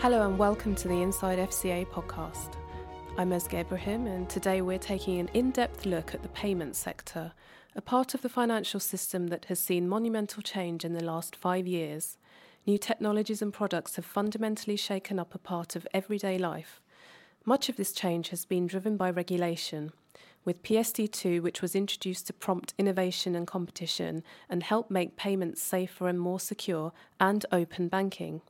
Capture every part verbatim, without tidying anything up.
Hello and welcome to the Inside F C A podcast. I'm Ezgi Ibrahim, and today we're taking an in-depth look at the payments sector, a part of the financial system that has seen monumental change in the last five years. New technologies and products have fundamentally shaken up a part of everyday life. Much of this change has been driven by regulation, with P S D two, which was introduced to prompt innovation and competition and help make payments safer and more secure, and open banking.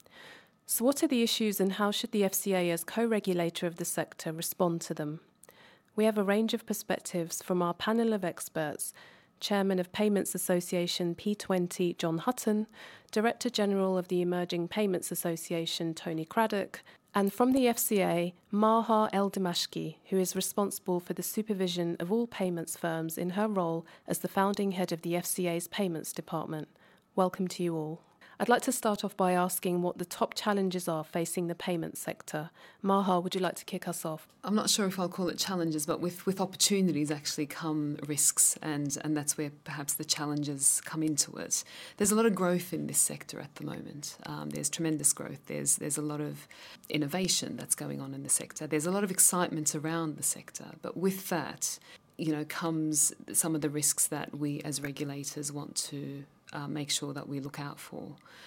So what are the issues and how should the F C A as co-regulator of the sector respond to them? We have a range of perspectives from our panel of experts, Chairman of Payments Association P twenty, John Hutton, Director General of the Emerging Payments Association, Tony Craddock, and from the F C A, Maha El-Dimashqi, who is responsible for the supervision of all payments firms in her role as the founding head of the F C A's Payments Department. Welcome to you all. I'd like to start off by asking what the top challenges are facing the payments sector. Maha, would you like to kick us off? I'm not sure if I'll call it challenges, but with, with opportunities actually come risks, and, and that's where perhaps the challenges come into it. There's a lot of growth in this sector at the moment. Um, there's tremendous growth. There's, there's a lot of innovation that's going on in the sector. There's a lot of excitement around the sector, but with that, you know, comes some of the risks that we as regulators want to Uh, make sure that we look out for.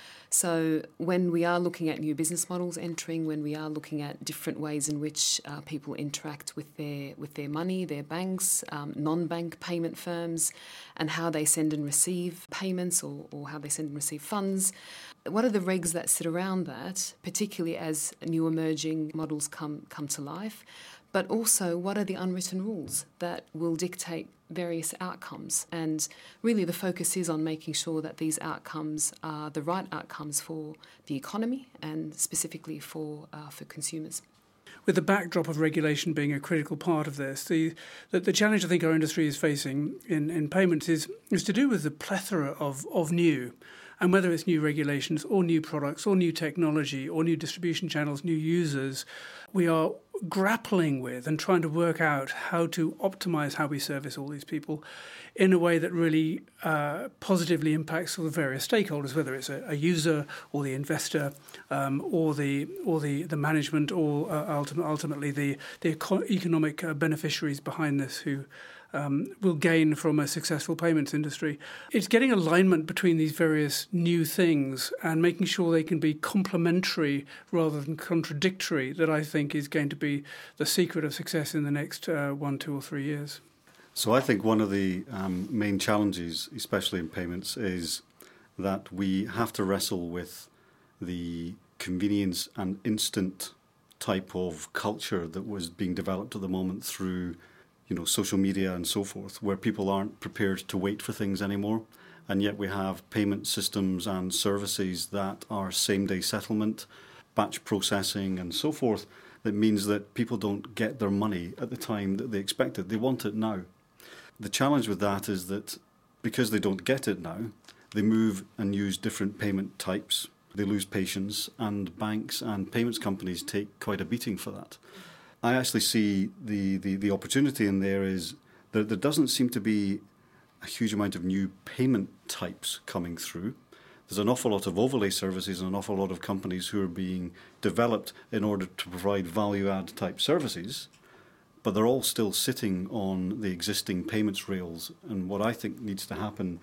So when we are looking at new business models entering, when we are looking at different ways in which uh, people interact with their with their money, their banks, um, non-bank payment firms, and how they send and receive payments or, or how they send and receive funds, what are the regs that sit around that, particularly as new emerging models come come to life? But also, what are the unwritten rules that will dictate various outcomes? And really the focus is on making sure that these outcomes are the right outcomes for the economy and specifically for uh, for consumers. With the backdrop of regulation being a critical part of this, the the, the challenge I think our industry is facing in, in payments is, is to do with the plethora of, of new. And whether it's new regulations or new products or new technology or new distribution channels, new users, we are grappling with and trying to work out how to optimize how we service all these people in a way that really uh, positively impacts all the various stakeholders, whether it's a, a user or the investor um, or the or the, the management or uh, ultimate, ultimately the, the eco- economic uh, beneficiaries behind this who Um, will gain from a successful payments industry. It's getting alignment between these various new things and making sure they can be complementary rather than contradictory that I think is going to be the secret of success in the next uh, one, two or three years. So I think one of the um, main challenges, especially in payments, is that we have to wrestle with the convenience and instant type of culture that was being developed at the moment through you know, social media and so forth, where people aren't prepared to wait for things anymore. And yet we have payment systems and services that are same-day settlement, batch processing and so forth, that means that people don't get their money at the time that they expected. They want it now. The challenge with that is that because they don't get it now, they move and use different payment types. They lose patience, and banks and payments companies take quite a beating for that. I actually see the, the, the opportunity in there is that there doesn't seem to be a huge amount of new payment types coming through. There's an awful lot of overlay services and an awful lot of companies who are being developed in order to provide value-add type services, but they're all still sitting on the existing payments rails. And what I think needs to happen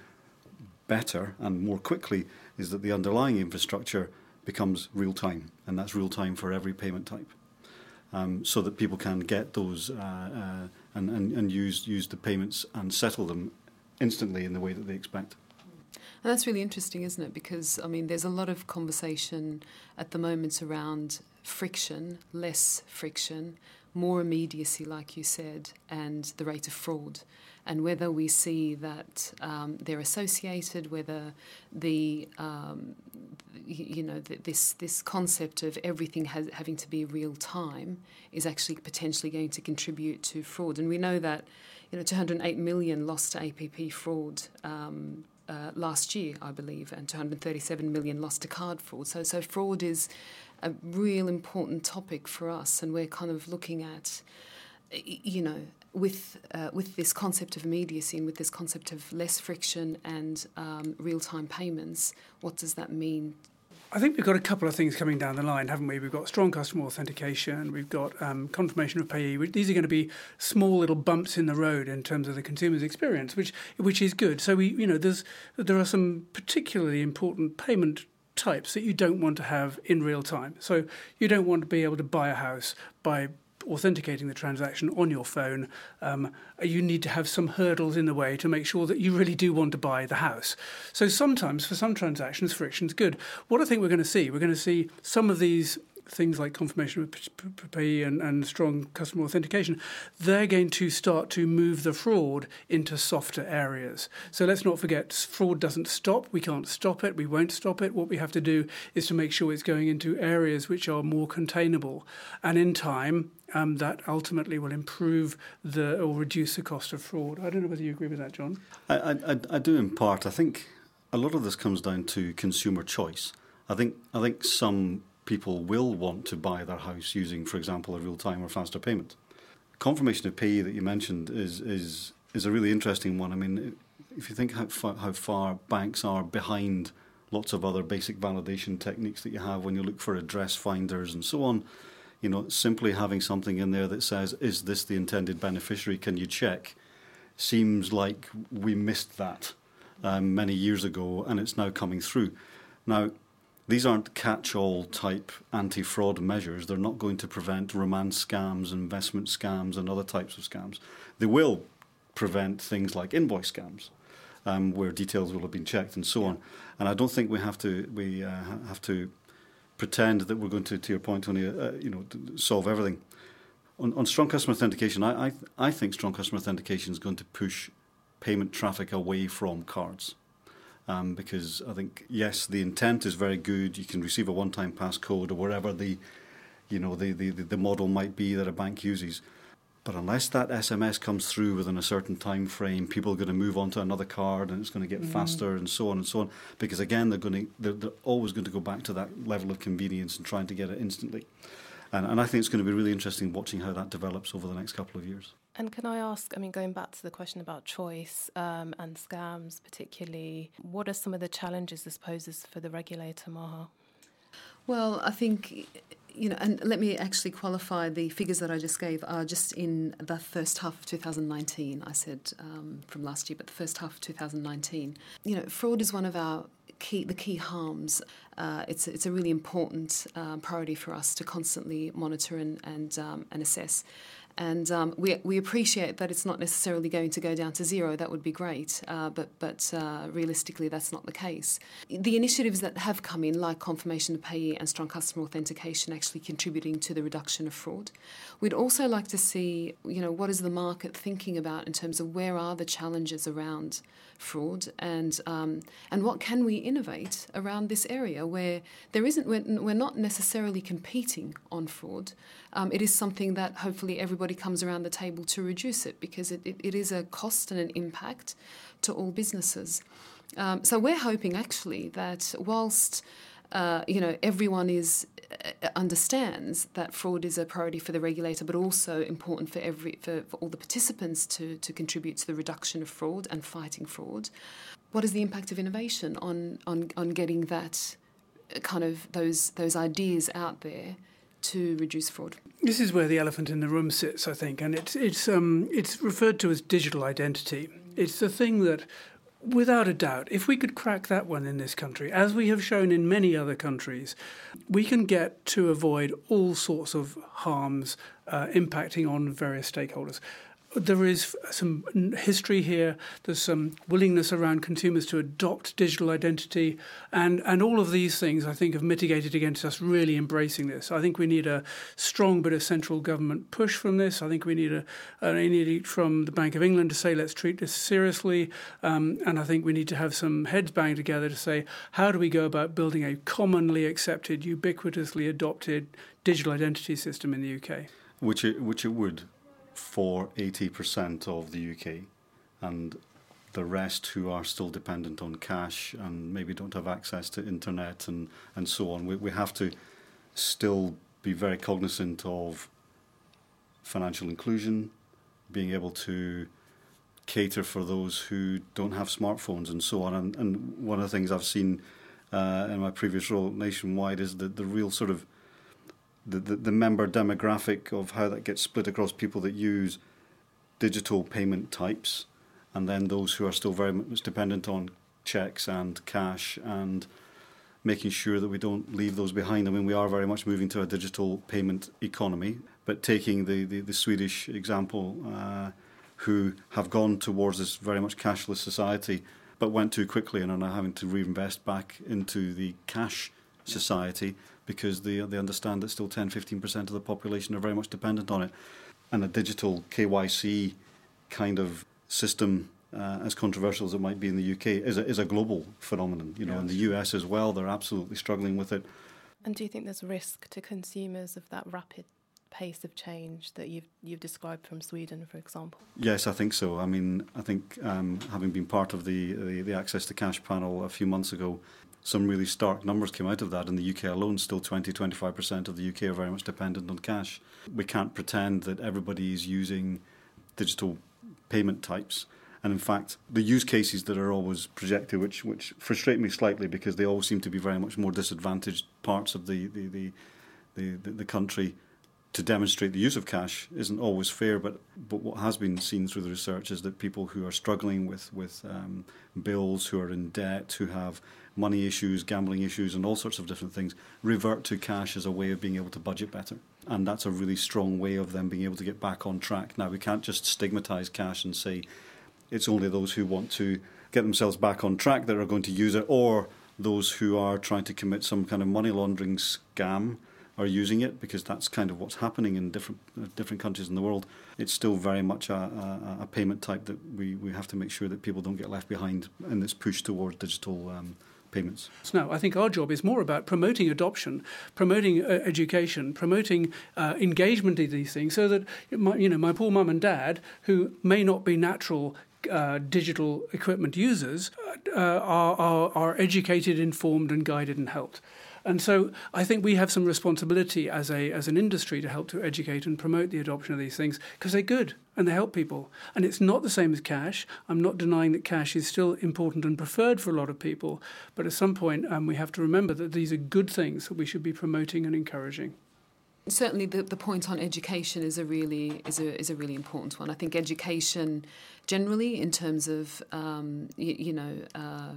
better and more quickly is that the underlying infrastructure becomes real-time, and that's real-time for every payment type. Um, so that people can get those uh, uh, and, and, and use use the payments and settle them instantly in the way that they expect. And that's really interesting, isn't it? Because, I mean, there's a lot of conversation at the moment around friction, less friction, more immediacy, like you said, and the rate of fraud. And whether we see that um, they're associated, whether the um, you know th- this this concept of everything has, having to be real time is actually potentially going to contribute to fraud. And we know that you know two hundred eight million lost to A P P fraud um, uh, last year, I believe, and two hundred thirty-seven million lost to card fraud. So so fraud is a real important topic for us, and we're kind of looking at you know. With uh, with this concept of immediacy and with this concept of less friction and um, real-time payments, what does that mean I think we've got a couple of things coming down the line, haven't we? We've got strong customer authentication, we've got um, confirmation of payee. These are going to be small little bumps in the road in terms of the consumer's experience, which which is good. So we, you know, there's there are some particularly important payment types that you don't want to have in real time. So you don't want to be able to buy a house by authenticating the transaction on your phone. Um, you need to have some hurdles in the way to make sure that you really do want to buy the house. So sometimes for some transactions, friction's good. What I think we're going to see, we're going to see some of these things like confirmation of payee and, and strong customer authentication, they're going to start to move the fraud into softer areas. So let's not forget, fraud doesn't stop. We can't stop it. We won't stop it. What we have to do is to make sure it's going into areas which are more containable. And in time, um, that ultimately will improve the or reduce the cost of fraud. I don't know whether you agree with that, John. I, I, I do in part. I think a lot of this comes down to consumer choice. I think I think some people will want to buy their house using, for example, a real-time or faster payment. Confirmation of payee that you mentioned is is is a really interesting one. I mean, if you think how far, how far banks are behind lots of other basic validation techniques that you have when you look for address finders and so on, you know, simply having something in there that says, is this the intended beneficiary, can you check, seems like we missed that um, many years ago, and it's now coming through. Now, these aren't catch-all type anti-fraud measures. They're not going to prevent romance scams, investment scams, and other types of scams. They will prevent things like invoice scams, um, where details will have been checked and so yeah. on. And I don't think we have to we uh, have to pretend that we're going to, to your point, Tony, uh, you know, solve everything. On, on strong customer authentication, I I, th- I think strong customer authentication is going to push payment traffic away from cards. Um, because I think, yes, the intent is very good. You can receive a one-time passcode or wherever the, you know, the, the, the model might be that a bank uses. But unless that S M S comes through within a certain time frame, people are going to move on to another card and it's going to get mm. faster and so on and so on. Because again, they're going to they're, they're always going to go back to that level of convenience and trying to get it instantly. And, and I think it's going to be really interesting watching how that develops over the next couple of years. And can I ask, I mean, going back to the question about choice um, and scams particularly, what are some of the challenges this poses for the regulator, Maha? Well, I think, you know, and let me actually qualify, the figures that I just gave are just in the first half of two thousand nineteen. I said um, from last year, but the first half of two thousand nineteen. You know, fraud is one of our key, the key harms. Uh, it's, it's a really important uh, priority for us to constantly monitor and, and, um, and assess. And um, we we appreciate that it's not necessarily going to go down to zero. That would be great, uh, but but uh, realistically, that's not the case. The initiatives that have come in, like confirmation of payee and strong customer authentication, actually contributing to the reduction of fraud. We'd also like to see, you know, what is the market thinking about in terms of where are the challenges around fraud, and um, and what can we innovate around this area where there isn't, we're, we're not necessarily competing on fraud. Um, it is something that hopefully everybody comes around the table to reduce it, because it, it, it is a cost and an impact to all businesses. Um, so we're hoping actually that whilst uh, you know everyone is uh, understands that fraud is a priority for the regulator, but also important for every for, for all the participants to to contribute to the reduction of fraud and fighting fraud. What is the impact of innovation on on on getting that kind of those those ideas out there to reduce fraud? This is where the elephant in the room sits, I think, and it's it's um it's referred to as digital identity. It's the thing that, without a doubt, if we could crack that one in this country, as we have shown in many other countries, we can get to avoid all sorts of harms uh, impacting on various stakeholders. There is some history here, there's some willingness around consumers to adopt digital identity, and, and all of these things, I think, have mitigated against us really embracing this. I think we need a strong bit of central government push from this. I think we need a, an edict from the Bank of England to say, let's treat this seriously, um, and I think we need to have some heads banged together to say, how do we go about building a commonly accepted, ubiquitously adopted digital identity system in the U K? Which it, which it would for eighty percent of the U K, and the rest who are still dependent on cash and maybe don't have access to internet and, and so on. We, we have to still be very cognizant of financial inclusion, being able to cater for those who don't have smartphones and so on. And, and one of the things I've seen uh, in my previous role nationwide, is the, the real sort of the, the, the member demographic of how that gets split across people that use digital payment types, and then those who are still very much dependent on checks and cash, and making sure that we don't leave those behind. I mean, we are very much moving to a digital payment economy, but taking the, the, the Swedish example, uh, who have gone towards this very much cashless society, but went too quickly and are now having to reinvest back into the cash society because they, they understand that still ten to fifteen percent of the population are very much dependent on it. And a digital K Y C kind of system, uh, as controversial as it might be in the U K, is a, is a global phenomenon. You know, yes. In the U S as well, they're absolutely struggling with it. And do you think there's risk to consumers of that rapid pace of change that you've you've described from Sweden, for example? Yes, I think so. I mean, I think um, having been part of the, the the Access to Cash panel a few months ago, some really stark numbers came out of that. In the U K alone, still twenty to twenty-five percent of the U K are very much dependent on cash. We can't pretend that everybody is using digital payment types. And in fact, the use cases that are always projected, which which frustrate me slightly because they all seem to be very much more disadvantaged parts of the the, the, the, the, the country, to demonstrate the use of cash isn't always fair. But, but what has been seen through the research is that people who are struggling with, with um, bills, who are in debt, who have money issues, gambling issues, and all sorts of different things, revert to cash as a way of being able to budget better. And that's a really strong way of them being able to get back on track. Now, we can't just stigmatise cash and say it's only those who want to get themselves back on track that are going to use it, or those who are trying to commit some kind of money laundering scam are using it, because that's kind of what's happening in different uh, different countries in the world. It's still very much a, a, a payment type that we, we have to make sure that people don't get left behind in this push towards digital um, payments. No, I think our job is more about promoting adoption, promoting uh, education, promoting uh, engagement in these things, so that my, you know, my poor mum and dad, who may not be natural uh, digital equipment users, uh, are, are are educated, informed, and guided and helped. And so I think we have some responsibility as a as an industry to help to educate and promote the adoption of these things, because they're good and they help people. And it's not the same as cash. I'm not denying that cash is still important and preferred for a lot of people. But at some point, um, we have to remember that these are good things that we should be promoting and encouraging. Certainly, the, the point on education is a really is a is a really important one. I think education generally, in terms of um, you, you know. Uh,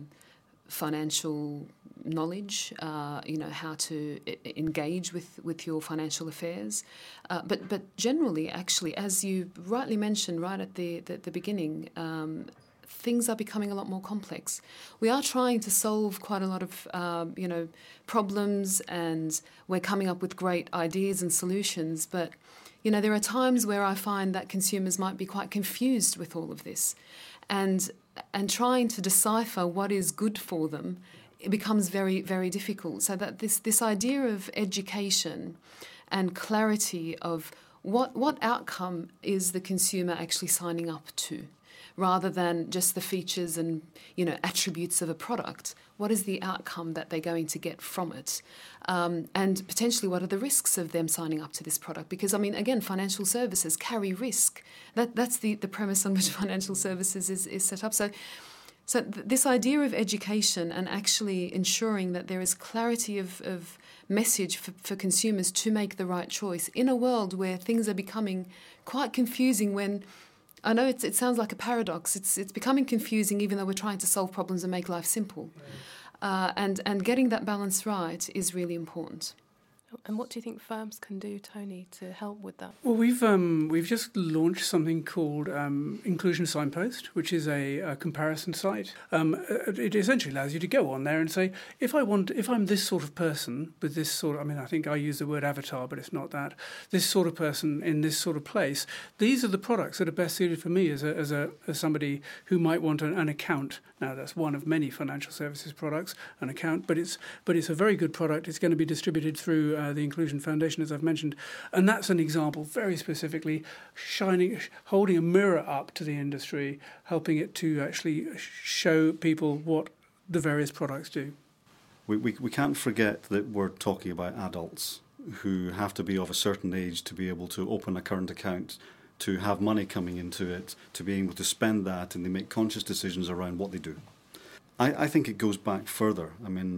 financial knowledge, uh, you know, how to I- engage with, with your financial affairs. Uh, but but generally, actually, as you rightly mentioned right at the, the, the beginning, um, things are becoming a lot more complex. We are trying to solve quite a lot of, um, you know, problems, and we're coming up with great ideas and solutions. But, you know, there are times where I find that consumers might be quite confused with all of this. And and trying to decipher what is good for them, it becomes very, very difficult. So that this, this idea of education and clarity of what what outcome is the consumer actually signing up to, rather than just the features and, you know, attributes of a product. What is the outcome that they're going to get from it? Um, and potentially what are the risks of them signing up to this product? Because, I mean, again, financial services carry risk. That That's the, the premise on which financial services is, is set up. So so th- this idea of education and actually ensuring that there is clarity of, of message for, for consumers to make the right choice in a world where things are becoming quite confusing, when I know it's, it sounds like a paradox. It's it's becoming confusing, even though we're trying to solve problems and make life simple. Uh, and, and getting that balance right is really important. And what do you think firms can do, Tony, to help with that? Well, we've um, we've just launched something called um, Inclusion Signpost, which is a, a comparison site. Um, it essentially allows you to go on there and say, if I want, if I'm this sort of person with this sort of, I mean, I think I use the word avatar, but it's not that. This sort of person in this sort of place. These are the products that are best suited for me as a as a as somebody who might want an, an account. Now, that's one of many financial services products, an account, but it's but it's a very good product. It's going to be distributed through uh, the Inclusion Foundation, as I've mentioned, and that's an example, very specifically, shining, holding a mirror up to the industry, helping it to actually show people what the various products do. We we, we can't forget that we're talking about adults who have to be of a certain age to be able to open a current account, to have money coming into it, to be able to spend that, and they make conscious decisions around what they do. I, I think it goes back further. I mean,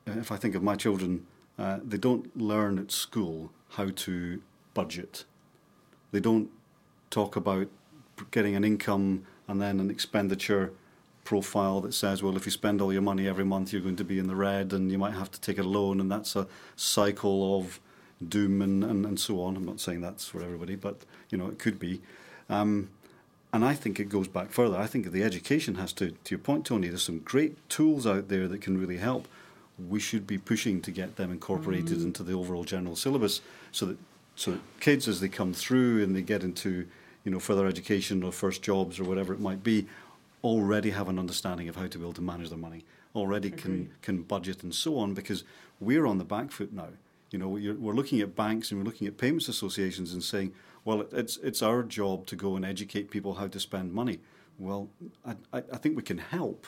if I think of my children, uh, they don't learn at school how to budget. They don't talk about getting an income and then an expenditure profile that says, well, if you spend all your money every month, you're going to be in the red and you might have to take a loan, and that's a cycle of doom and, and, and so on. I'm not saying that's for everybody, but, you know, it could be. Um, and I think it goes back further. I think the education has to, to your point, Tony, there's some great tools out there that can really help. We should be pushing to get them incorporated mm. into the overall general syllabus so that so that kids, as they come through and they get into, you know, further education or first jobs or whatever it might be, already have an understanding of how to be able to manage their money, already can, can budget and so on, because we're on the back foot now. You know, you're, we're looking at banks and we're looking at payments associations and saying, well, it's it's our job to go and educate people how to spend money. Well, I, I think we can help,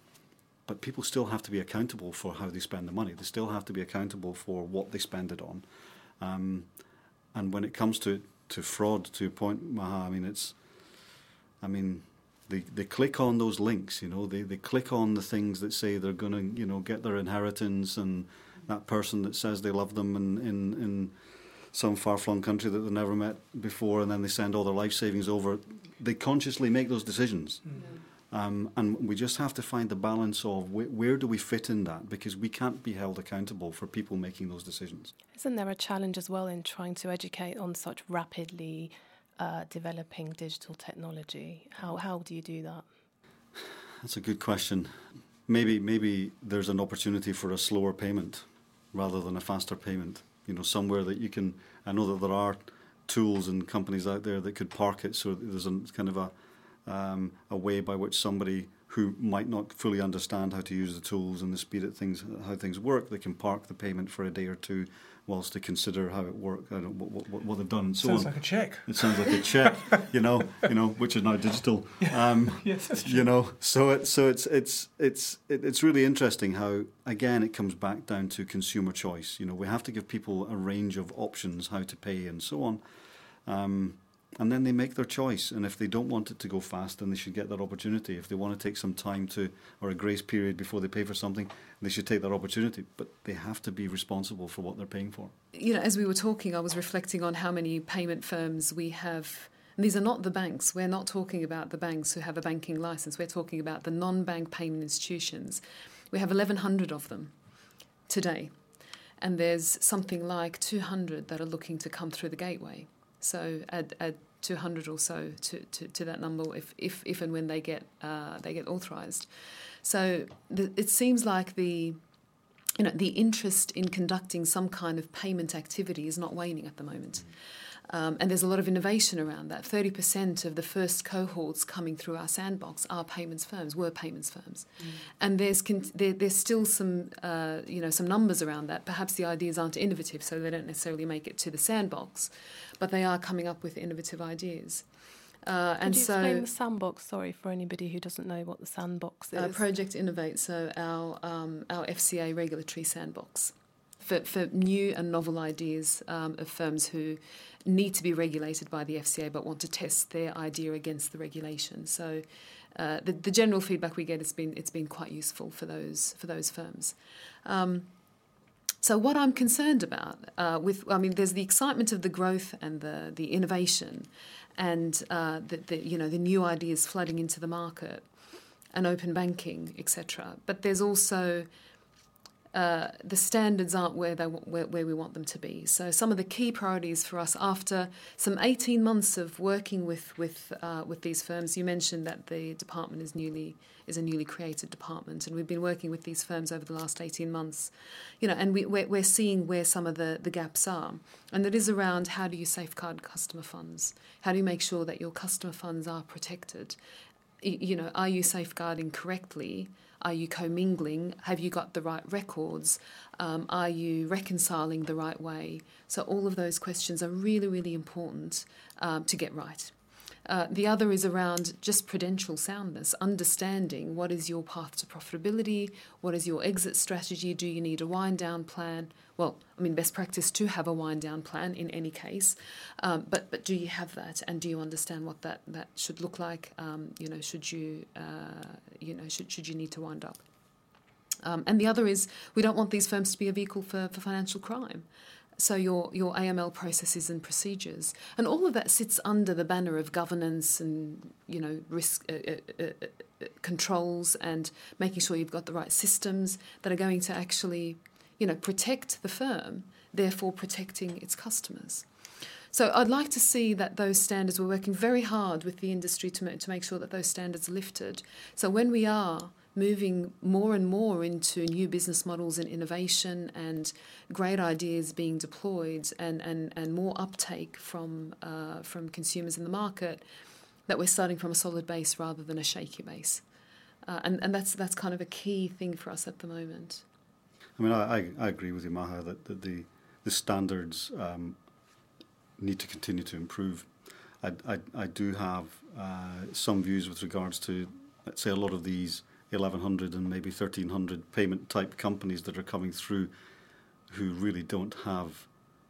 but people still have to be accountable for how they spend the money. They still have to be accountable for what they spend it on. Um, and when it comes to, to fraud, to your point, Maha, I mean, it's, I mean, they, they click on those links, you know, they, they click on the things that say they're going to, you know, get their inheritance, and that person that says they love them in, in, in some far-flung country that they've never met before, and then they send all their life savings over. They consciously make those decisions. Mm-hmm. Um, and we just have to find the balance of wh- where do we fit in that, because we can't be held accountable for people making those decisions. Isn't there a challenge as well in trying to educate on such rapidly uh, developing digital technology? How how do you do that? That's a good question. Maybe maybe there's an opportunity for a slower payment rather than a faster payment. You know, somewhere that you can. I know that there are tools and companies out there that could park it so there's a kind of a um, a way by which somebody who might not fully understand how to use the tools and the speed at things, how things work, they can park the payment for a day or two whilst they consider how it works, what, what, what they've done, and so sounds on. Sounds like a check. It sounds like a check, you know, you know, which is now digital. Um, yes, that's true. You know, so it, so it's it's it's it's really interesting how, again, it comes back down to consumer choice. You know, we have to give people a range of options how to pay and so on. Um, And then they make their choice. And if they don't want it to go fast, then they should get that opportunity. If they want to take some time to, or a grace period before they pay for something, they should take that opportunity. But they have to be responsible for what they're paying for. You know, as we were talking, I was reflecting on how many payment firms we have. And these are not the banks. We're not talking about the banks who have a banking license. We're talking about the non-bank payment institutions. We have eleven hundred of them today. And there's something like two hundred that are looking to come through the gateway. So add, add two hundred or so to, to, to that number if, if, if and when they get uh, they get authorised. So the, it seems like the you know the interest in conducting some kind of payment activity is not waning at the moment. Um, and there's a lot of innovation around that. thirty percent of the first cohorts coming through our sandbox are payments firms, were payments firms. Mm. And there's con- there, there's still some uh, you know some numbers around that. Perhaps the ideas aren't innovative, so they don't necessarily make it to the sandbox, but they are coming up with innovative ideas. Uh, Could and you so, explain the sandbox, sorry, for anybody who doesn't know what the sandbox is? Uh, Project Innovate, so our um, our F C A regulatory sandbox. For, for new and novel ideas um, of firms who need to be regulated by the F C A but want to test their idea against the regulation. So uh, the, the general feedback we get has been it's been quite useful for those for those firms. Um, so what I'm concerned about uh, with I mean there's the excitement of the growth and the the innovation and uh, the, the you know the new ideas flooding into the market and open banking, et cetera. But there's also Uh, the standards aren't where they where, where we want them to be. So some of the key priorities for us after some eighteen months of working with with uh, with these firms. You mentioned that the department is newly is a newly created department, and we've been working with these firms over the last eighteen months. You know, and we, we're, we're seeing where some of the, the gaps are, and that is around how do you safeguard customer funds? How do you make sure that your customer funds are protected? You, you know, are you safeguarding correctly? Are you commingling? Have you got the right records? Um, are you reconciling the right way? So all of those questions are really, really important um, to get right. Uh, the other is around just prudential soundness, understanding what is your path to profitability, what is your exit strategy, do you need a wind-down plan? Well, I mean, best practice to have a wind-down plan in any case, um, but but do you have that, and do you understand what that, that should look like? Um, you know, should you uh, you know should should you need to wind up? Um, and the other is we don't want these firms to be a vehicle for, for financial crime. So your, your A M L processes and procedures. And all of that sits under the banner of governance and, you know, risk uh, uh, uh, controls and making sure you've got the right systems that are going to actually, you know, protect the firm, therefore protecting its customers. So I'd like to see that those standards, we're working very hard with the industry to, to make sure that those standards are lifted. So when we are moving more and more into new business models and innovation and great ideas being deployed and, and, and more uptake from uh, from consumers in the market, that we're starting from a solid base rather than a shaky base. Uh, and, and that's that's kind of a key thing for us at the moment. I mean, I, I agree with you, Maha, that, that the, the standards um, need to continue to improve. I, I, I do have uh, some views with regards to, let's say, a lot of these eleven hundred and maybe thirteen hundred payment type companies that are coming through who really don't have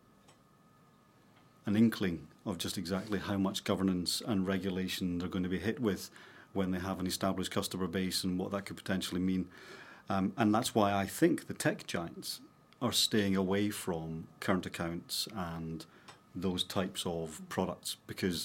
an inkling of just exactly how much governance and regulation they're going to be hit with when they have an established customer base and what that could potentially mean. Um, and that's why I think the tech giants are staying away from current accounts and those types of products, because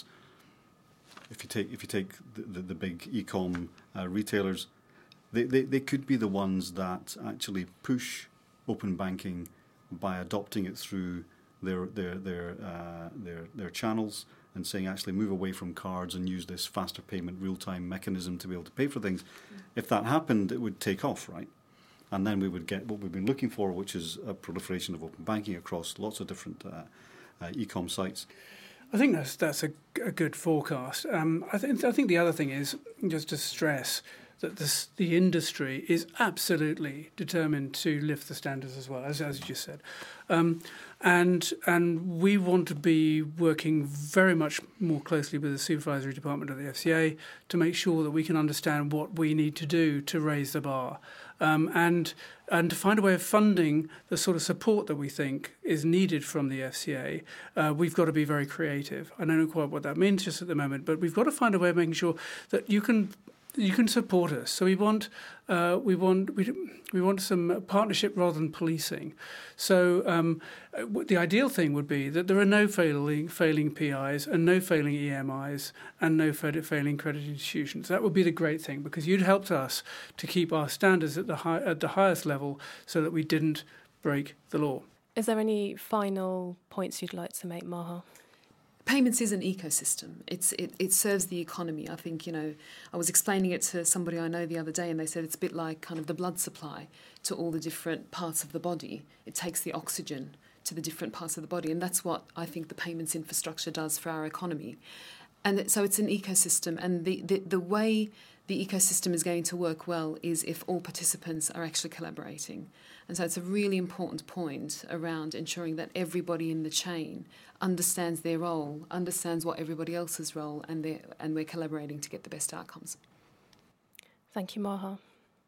if you take if you take the, the, the big e-com uh, retailers, They, they they could be the ones that actually push open banking by adopting it through their their their uh, their their channels and saying actually move away from cards and use this faster payment real time mechanism to be able to pay for things. Mm. If that happened, it would take off, right? And then we would get what we've been looking for, which is a proliferation of open banking across lots of different uh, uh, e-com sites. I think that's that's a, a good forecast. Um, I think I think the other thing is just to stress that this, the industry is absolutely determined to lift the standards as well, as as you just said, um, and and we want to be working very much more closely with the supervisory department of the F C A to make sure that we can understand what we need to do to raise the bar, um, and and to find a way of funding the sort of support that we think is needed from the F C A. Uh, we've got to be very creative. I don't know quite what that means just at the moment, but we've got to find a way of making sure that you can. You can support us. So we want, uh, we want, we we want some partnership rather than policing. So um, the ideal thing would be that there are no failing failing P Is and no failing E M Is and no failing credit institutions. That would be the great thing, because you'd helped us to keep our standards at the high, at the highest level, so that we didn't break the law. Is there any final points you'd like to make, Maha? Payments is an ecosystem. It's it, it serves the economy. I think, you know, I was explaining it to somebody I know the other day, and they said it's a bit like kind of the blood supply to all the different parts of the body. It takes the oxygen to the different parts of the body, and that's what I think the payments infrastructure does for our economy. And so it's an ecosystem, and the, the, the way the ecosystem is going to work well is if all participants are actually collaborating. And so it's a really important point around ensuring that everybody in the chain understands their role, understands what everybody else's role, and they and we're collaborating to get the best outcomes. Thank you, Maha.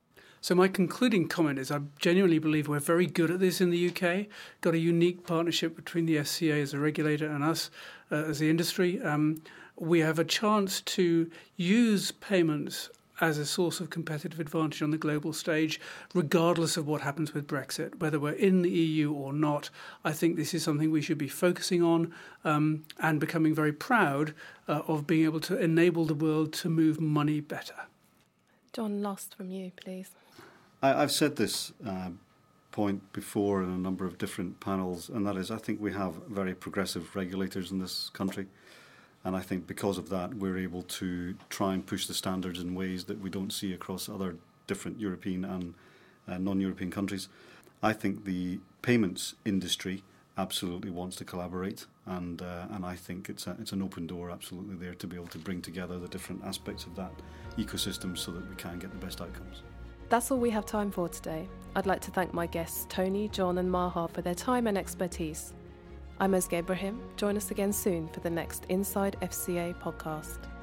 So my concluding comment is I genuinely believe we're very good at this in the U K, got a unique partnership between the F C A as a regulator and us uh, as the industry. Um, we have a chance to use payments as a source of competitive advantage on the global stage, regardless of what happens with Brexit, whether we're in the E U or not. I think this is something we should be focusing on um, and becoming very proud uh, of being able to enable the world to move money better. John, last from you, please. I, I've said this uh, point before in a number of different panels, and that is I think we have very progressive regulators in this country. And I think because of that, we're able to try and push the standards in ways that we don't see across other different European and uh, non-European countries. I think the payments industry absolutely wants to collaborate, and uh, and I think it's a, it's an open door absolutely there to be able to bring together the different aspects of that ecosystem so that we can get the best outcomes. That's all we have time for today. I'd like to thank my guests Tony, John and Maha for their time and expertise. I'm Özge Ibrahim. Join us again soon for the next Inside F C A podcast.